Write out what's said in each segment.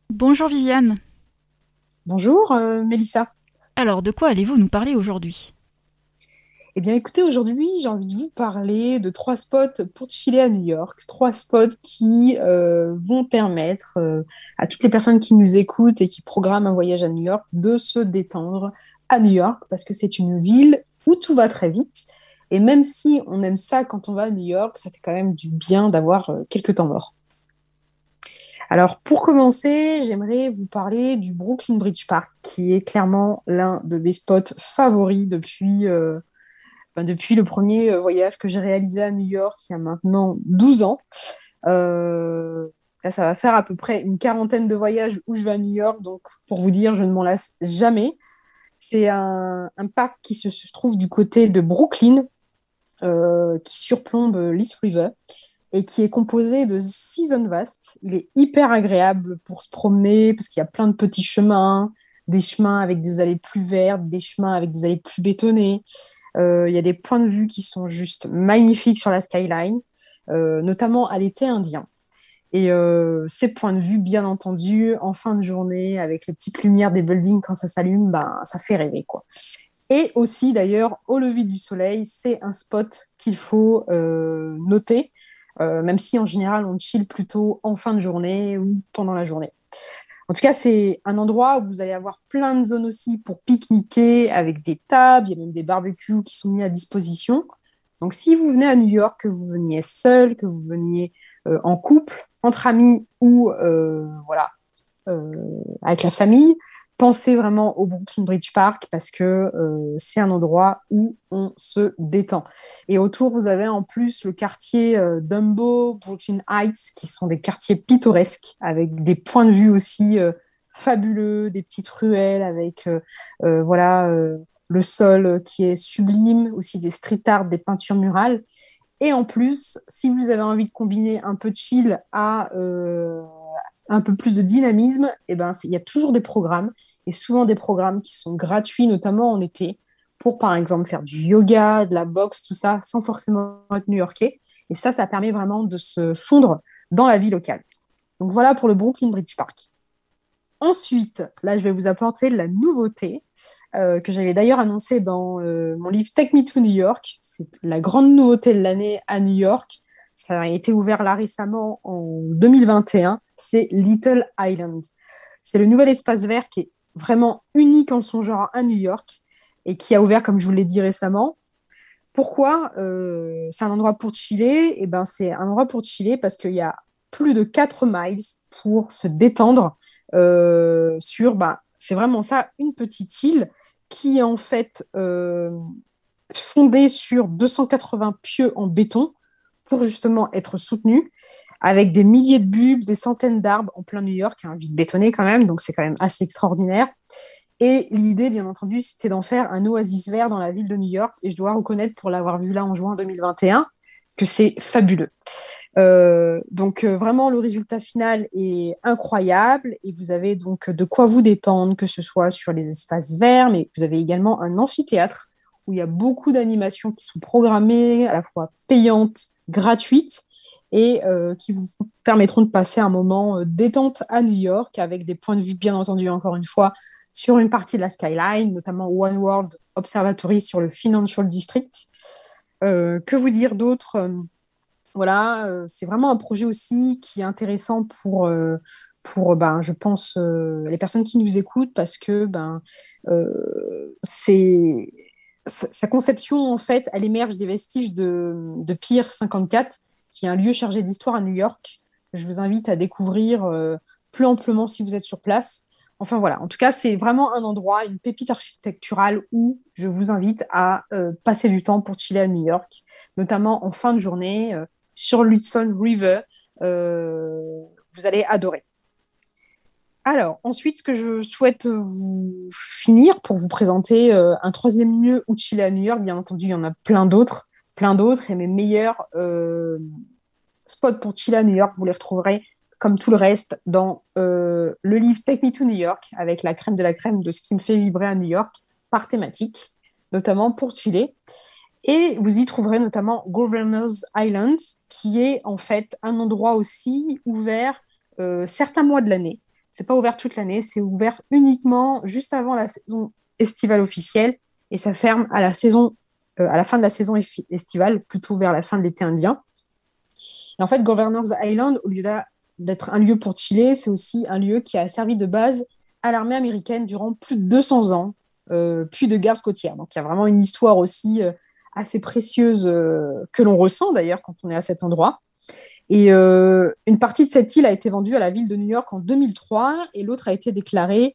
Bonjour Viviane. Bonjour, Mélissa. Alors, de quoi allez-vous nous parler aujourd'hui? Eh bien, écoutez, aujourd'hui, j'ai envie de vous parler de trois spots pour chiller à New York. Trois spots qui vont permettre à toutes les personnes qui nous écoutent et qui programment un voyage à New York de se détendre à New York parce que c'est une ville où tout va très vite. Et même si on aime ça quand on va à New York, ça fait quand même du bien d'avoir quelques temps morts. Alors, pour commencer, j'aimerais vous parler du Brooklyn Bridge Park, qui est clairement l'un de mes spots favoris depuis le premier voyage que j'ai réalisé à New York il y a maintenant 12 ans. Là, ça va faire à peu près une quarantaine de voyages où je vais à New York, donc pour vous dire, je ne m'en lasse jamais. C'est un parc qui se trouve du côté de Brooklyn, qui surplombe l'East River et qui est composé de 6 zones vastes. Il est hyper agréable pour se promener parce qu'il y a plein de petits chemins, des chemins avec des allées plus vertes, des chemins avec des allées plus bétonnées. Il y a des points de vue qui sont juste magnifiques sur la skyline, notamment à l'été indien. Et ces points de vue, bien entendu, en fin de journée, avec les petites lumières des buildings quand ça s'allume, ben, ça fait rêver, quoi. Et aussi, d'ailleurs, au lever du soleil, c'est un spot qu'il faut noter, même si en général, on chill plutôt en fin de journée ou pendant la journée. En tout cas, c'est un endroit où vous allez avoir plein de zones aussi pour pique-niquer avec des tables, il y a même des barbecues qui sont mis à disposition. Donc, si vous venez à New York, que vous veniez seul, que vous veniez en couple, entre amis ou voilà, euh, avec la famille, pensez vraiment au Brooklyn Bridge Park parce que c'est un endroit où on se détend. Et autour, vous avez en plus le quartier Dumbo, Brooklyn Heights, qui sont des quartiers pittoresques avec des points de vue aussi fabuleux, des petites ruelles avec voilà le sol qui est sublime, aussi des street art, des peintures murales. Et en plus, si vous avez envie de combiner un peu de chill à un peu plus de dynamisme, et ben, il y a toujours des programmes, et souvent des programmes qui sont gratuits, notamment en été, pour par exemple faire du yoga, de la boxe, tout ça, sans forcément être new-yorkais. Et ça permet vraiment de se fondre dans la vie locale. Donc voilà pour le Brooklyn Bridge Park. Ensuite, là, je vais vous apporter la nouveauté que j'avais d'ailleurs annoncée dans mon livre Take Me to New York. C'est la grande nouveauté de l'année à New York. Ça a été ouvert là récemment en 2021. C'est Little Island. C'est le nouvel espace vert qui est vraiment unique en son genre à New York et qui a ouvert, comme je vous l'ai dit récemment. Pourquoi c'est un endroit pour chiller? Eh ben, c'est un endroit pour chiller parce qu'il y a plus de 4 miles pour se détendre sur, c'est vraiment ça, une petite île qui est en fait fondée sur 280 pieux en béton pour justement être soutenue, avec des milliers de bulbes, des centaines d'arbres en plein New York, un vide bétonné quand même, donc c'est quand même assez extraordinaire. Et l'idée, bien entendu, c'était d'en faire un oasis vert dans la ville de New York. Et je dois reconnaître, pour l'avoir vu là en juin 2021, que c'est fabuleux. Donc vraiment, le résultat final est incroyable. Et vous avez donc de quoi vous détendre, que ce soit sur les espaces verts, mais vous avez également un amphithéâtre où il y a beaucoup d'animations qui sont programmées, à la fois payantes, gratuites, et qui vous permettront de passer un moment détente à New York avec des points de vue, bien entendu, encore une fois, sur une partie de la skyline, notamment One World Observatory sur le Financial District. Que vous dire d'autre? Voilà, c'est vraiment un projet aussi qui est intéressant pour ben, je pense, les personnes qui nous écoutent parce que ben, c'est sa conception, en fait, elle émerge des vestiges de Pier 54, qui est un lieu chargé d'histoire à New York. Je vous invite à découvrir plus amplement si vous êtes sur place. Enfin voilà, en tout cas, c'est vraiment un endroit, une pépite architecturale où je vous invite à passer du temps pour chiller à New York, notamment en fin de journée sur l'Hudson River. Vous allez adorer. Alors, ensuite, ce que je souhaite vous finir pour vous présenter un troisième lieu où chiller à New York, bien entendu, il y en a plein d'autres, et mes meilleurs spots pour chiller à New York, vous les retrouverez comme tout le reste dans le livre Take Me to New York, avec la crème de la crème de ce qui me fait vibrer à New York, par thématique, notamment pour chiller. Et vous y trouverez notamment Governor's Island, qui est en fait un endroit aussi ouvert certains mois de l'année. C'est pas ouvert toute l'année, c'est ouvert uniquement juste avant la saison estivale officielle et ça ferme à la fin de la saison estivale, plutôt vers la fin de l'été indien. Et en fait, Governor's Island, au lieu d'être un lieu pour chiller, c'est aussi un lieu qui a servi de base à l'armée américaine durant plus de 200 ans, puis de garde côtière. Donc il y a vraiment une histoire aussi assez précieuse que l'on ressent d'ailleurs quand on est à cet endroit. Et une partie de cette île a été vendue à la ville de New York en 2003 et l'autre a été déclarée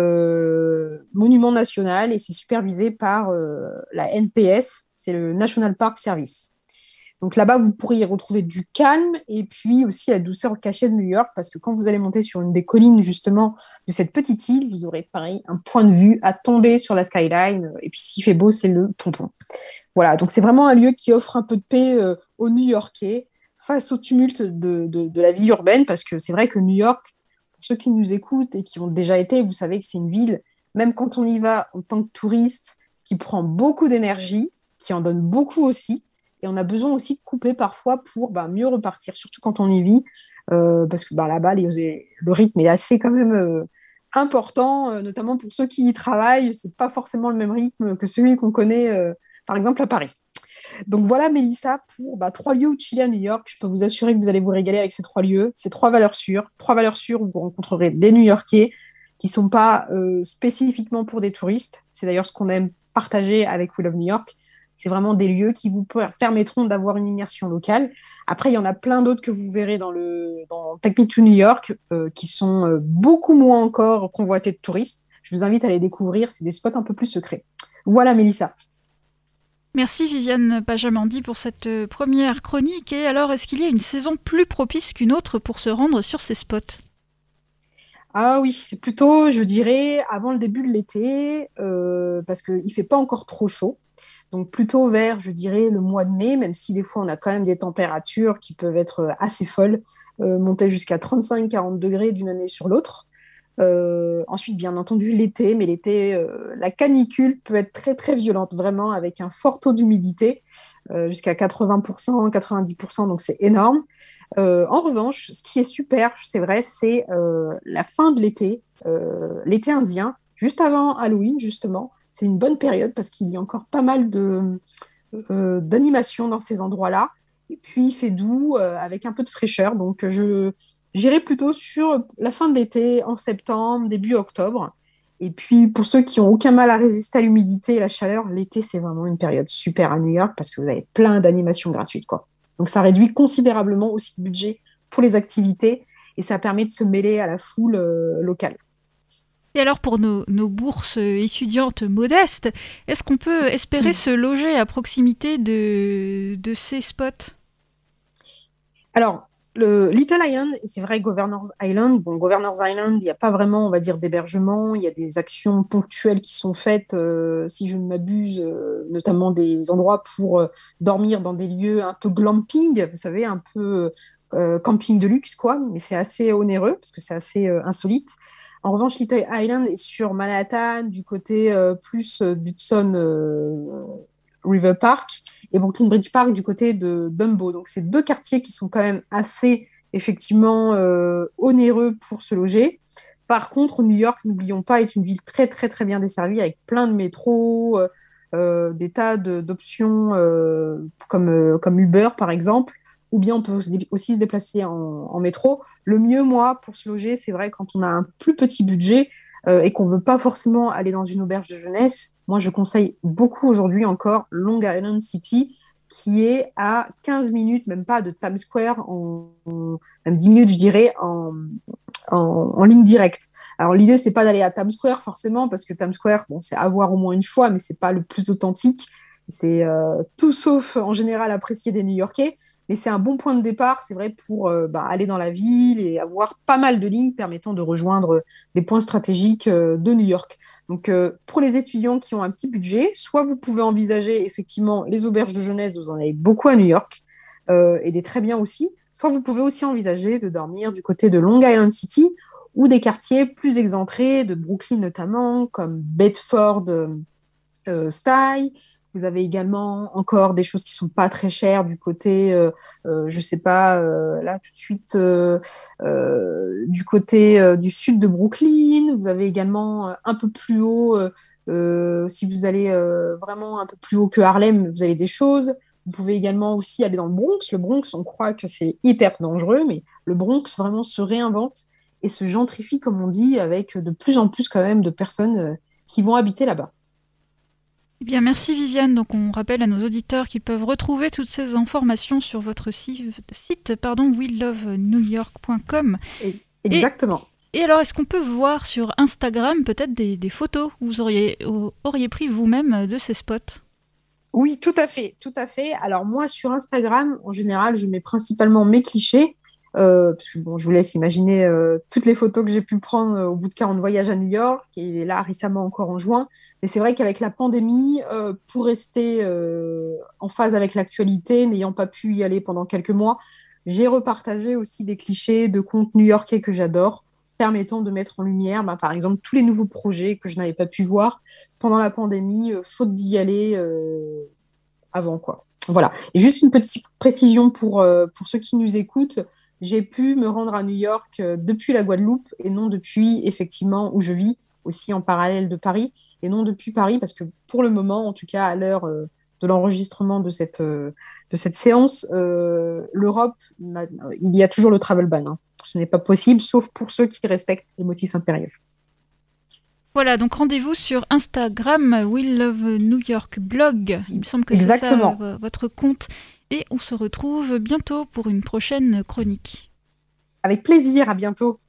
monument national et c'est supervisé par la NPS, c'est le National Park Service. Donc là-bas, vous pourriez retrouver du calme et puis aussi la douceur cachée de New York parce que quand vous allez monter sur une des collines justement de cette petite île, vous aurez pareil un point de vue à tomber sur la skyline et puis s'il fait beau, c'est le pompon. Voilà, donc c'est vraiment un lieu qui offre un peu de paix aux New-Yorkais face au tumulte de la vie urbaine parce que c'est vrai que New York, pour ceux qui nous écoutent et qui ont déjà été, vous savez que c'est une ville, même quand on y va en tant que touriste, qui prend beaucoup d'énergie, qui en donne beaucoup aussi. Et on a besoin aussi de couper parfois pour mieux repartir, surtout quand on y vit, parce que là-bas, le rythme est assez quand même important, notamment pour ceux qui y travaillent. C'est pas forcément le même rythme que celui qu'on connaît, par exemple, à Paris. Donc voilà, Mélissa, pour 3 lieux où chiller à New York. Je peux vous assurer que vous allez vous régaler avec ces 3 lieux. C'est 3 valeurs sûres. 3 valeurs sûres où vous rencontrerez des New-Yorkais qui ne sont pas spécifiquement pour des touristes. C'est d'ailleurs ce qu'on aime partager avec We Love New York. C'est vraiment des lieux qui vous permettront d'avoir une immersion locale. Après, il y en a plein d'autres que vous verrez dans Take Me to New York qui sont beaucoup moins encore convoités de touristes. Je vous invite à les découvrir. C'est des spots un peu plus secrets. Voilà, Mélissa. Merci Viviane Pajamandi pour cette première chronique. Et alors, est-ce qu'il y a une saison plus propice qu'une autre pour se rendre sur ces spots ? Ah oui, c'est plutôt, je dirais, avant le début de l'été, parce qu'il ne fait pas encore trop chaud. Donc plutôt vers, je dirais, le mois de mai, même si des fois on a quand même des températures qui peuvent être assez folles, monter jusqu'à 35-40 degrés d'une année sur l'autre. Ensuite, bien entendu, l'été, mais l'été, la canicule peut être très très violente, vraiment, avec un fort taux d'humidité, jusqu'à 80%, 90%, donc c'est énorme. En revanche, ce qui est super, c'est vrai, c'est la fin de l'été indien, juste avant Halloween, justement. C'est une bonne période parce qu'il y a encore pas mal d'animations dans ces endroits-là. Et puis, il fait doux, avec un peu de fraîcheur. Donc, j'irai plutôt sur la fin de l'été, en septembre, début octobre. Et puis, pour ceux qui n'ont aucun mal à résister à l'humidité et la chaleur, l'été, c'est vraiment une période super à New York parce que vous avez plein d'animations gratuites, quoi. Donc, ça réduit considérablement aussi le budget pour les activités et ça permet de se mêler à la foule locale. Et alors pour nos bourses étudiantes modestes, est-ce qu'on peut espérer se loger à proximité de ces spots ? Alors, le Little Island, c'est vrai, Governor's Island. Bon, Governor's Island, il n'y a pas vraiment, on va dire, d'hébergement. Il y a des actions ponctuelles qui sont faites, si je ne m'abuse, notamment des endroits pour dormir dans des lieux un peu glamping, vous savez, un peu camping de luxe, quoi. Mais c'est assez onéreux parce que c'est assez insolite. En revanche, Little Island est sur Manhattan, du côté plus d'Hudson River Park et Brooklyn Bridge Park du côté de Dumbo. Donc, c'est 2 quartiers qui sont quand même assez, effectivement, onéreux pour se loger. Par contre, New York, n'oublions pas, est une ville très, très, très bien desservie avec plein de métros, des tas d'options comme Uber, par exemple, ou bien on peut aussi se déplacer en métro. Le mieux, moi, pour se loger, c'est vrai, quand on a un plus petit budget et qu'on ne veut pas forcément aller dans une auberge de jeunesse, moi, je conseille beaucoup aujourd'hui encore Long Island City, qui est à 15 minutes, même pas de Times Square, même 10 minutes, je dirais, en ligne directe. Alors, l'idée, c'est pas d'aller à Times Square, forcément, parce que Times Square, bon, c'est à voir au moins une fois, mais c'est pas le plus authentique. C'est tout sauf, en général, apprécié des New-Yorkais. Mais c'est un bon point de départ, c'est vrai, pour aller dans la ville et avoir pas mal de lignes permettant de rejoindre des points stratégiques de New York. Donc, pour les étudiants qui ont un petit budget, soit vous pouvez envisager effectivement les auberges de jeunesse, vous en avez beaucoup à New York, et des très bien aussi, soit vous pouvez aussi envisager de dormir du côté de Long Island City ou des quartiers plus excentrés, de Brooklyn notamment, comme Bedford Stuyvesant. Vous avez également encore des choses qui sont pas très chères du côté, je sais pas, là tout de suite, du côté du sud de Brooklyn. Vous avez également un peu plus haut, si vous allez vraiment un peu plus haut que Harlem, vous avez des choses. Vous pouvez également aussi aller dans le Bronx. Le Bronx, on croit que c'est hyper dangereux, mais le Bronx vraiment se réinvente et se gentrifie, comme on dit, avec de plus en plus quand même de personnes qui vont habiter là-bas. Eh bien, merci Viviane. Donc, on rappelle à nos auditeurs qu'ils peuvent retrouver toutes ces informations sur votre site welovenewyork.com. Exactement. Et alors, est-ce qu'on peut voir sur Instagram peut-être des photos que vous auriez pris vous-même de ces spots? Oui, tout à fait, tout à fait. Alors moi, sur Instagram, en général, je mets principalement mes clichés, parce que bon, je vous laisse imaginer toutes les photos que j'ai pu prendre au bout de 40 voyages à New York, et là récemment encore en juin. Mais c'est vrai qu'avec la pandémie, pour rester en phase avec l'actualité, n'ayant pas pu y aller pendant quelques mois, j'ai repartagé aussi des clichés de comptes new-yorkais que j'adore, permettant de mettre en lumière, par exemple, tous les nouveaux projets que je n'avais pas pu voir pendant la pandémie, faute d'y aller avant, quoi. Voilà. Et juste une petite précision pour ceux qui nous écoutent, j'ai pu me rendre à New York depuis la Guadeloupe et non depuis, effectivement, où je vis, aussi en parallèle de Paris, et non depuis Paris, parce que pour le moment, en tout cas à l'heure de l'enregistrement de cette séance, l'Europe, il y a toujours le travel ban. Hein. Ce n'est pas possible, sauf pour ceux qui respectent les motifs impériaux. Voilà, donc rendez-vous sur Instagram, We Love New York Blog. Il me semble que Exactement. c'est ça votre compte. Et on se retrouve bientôt pour une prochaine chronique. Avec plaisir, à bientôt.